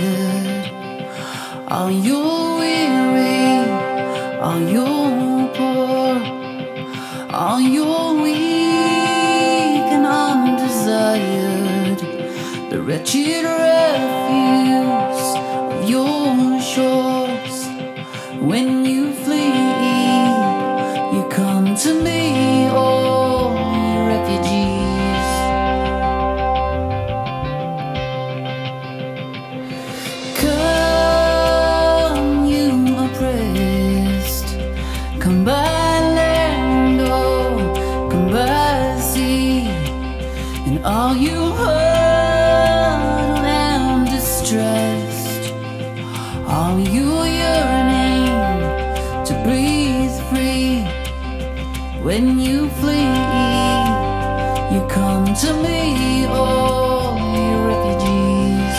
tired? Are you weary? Are you poor? Are you weak and undesired? The wretched refuse of your shores. When you flee, you come to me, all you refugees. Come, you oppressed, come by land, oh, come by sea, and all you hurt and distressed, all you yearning to breathe free. When you flee, you come to me, all you refugees.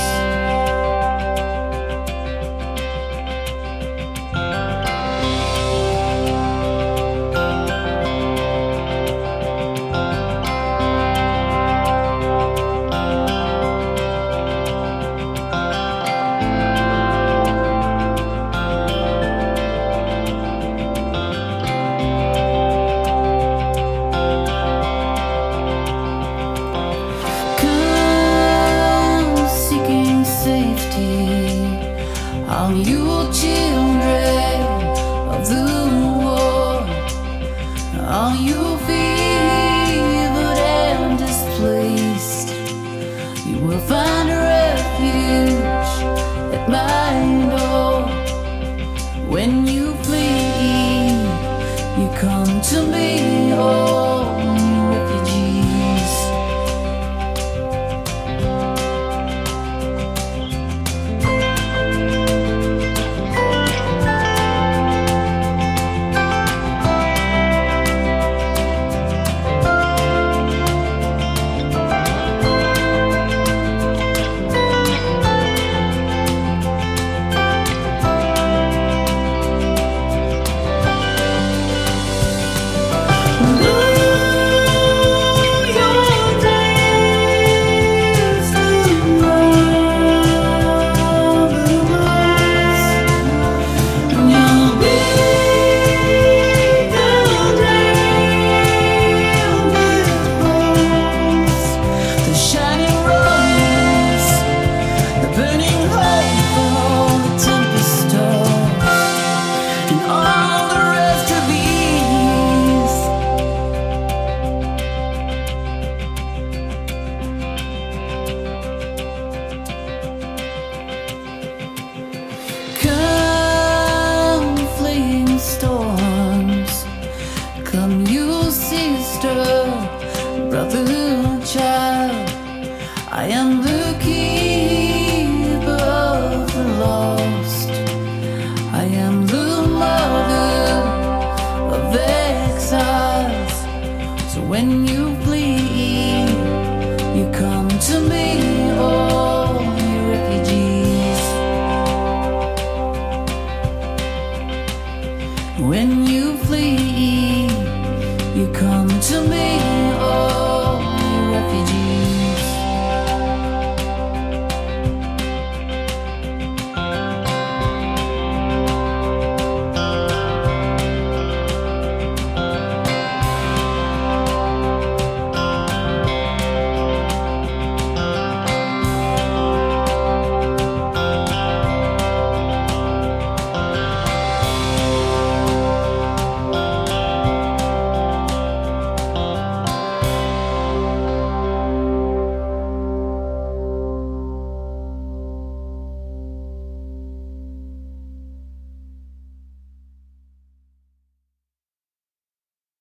All you children of the war, all you fevered and displaced, you will find refuge at my door. When you flee, you come to me.